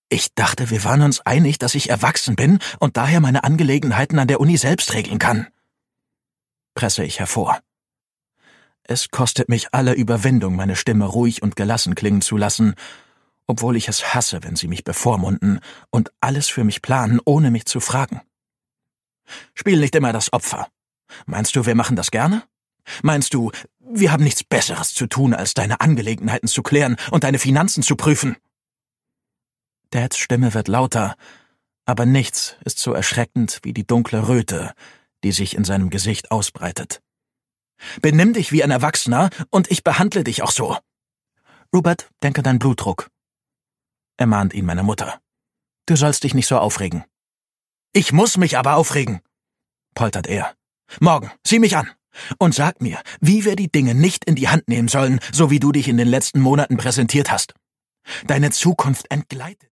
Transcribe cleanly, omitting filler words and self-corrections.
Ich dachte, wir waren uns einig, dass ich erwachsen bin und daher meine Angelegenheiten an der Uni selbst regeln kann. Presse ich hervor. Es kostet mich alle Überwindung, meine Stimme ruhig und gelassen klingen zu lassen, obwohl ich es hasse, wenn sie mich bevormunden und alles für mich planen, ohne mich zu fragen. Spiel nicht immer das Opfer. Meinst du, wir machen das gerne? Meinst du, wir haben nichts Besseres zu tun, als deine Angelegenheiten zu klären und deine Finanzen zu prüfen? Dads Stimme wird lauter, aber nichts ist so erschreckend wie die dunkle Röte, die sich in seinem Gesicht ausbreitet. Benimm dich wie ein Erwachsener und ich behandle dich auch so. Rupert, denk an deinen Blutdruck. Ermahnt ihn meine Mutter. Du sollst dich nicht so aufregen. Ich muss mich aber aufregen, poltert er. Morgen, sieh mich an und sag mir, wie wir die Dinge nicht in die Hand nehmen sollen, so wie du dich in den letzten Monaten präsentiert hast. Deine Zukunft entgleitet.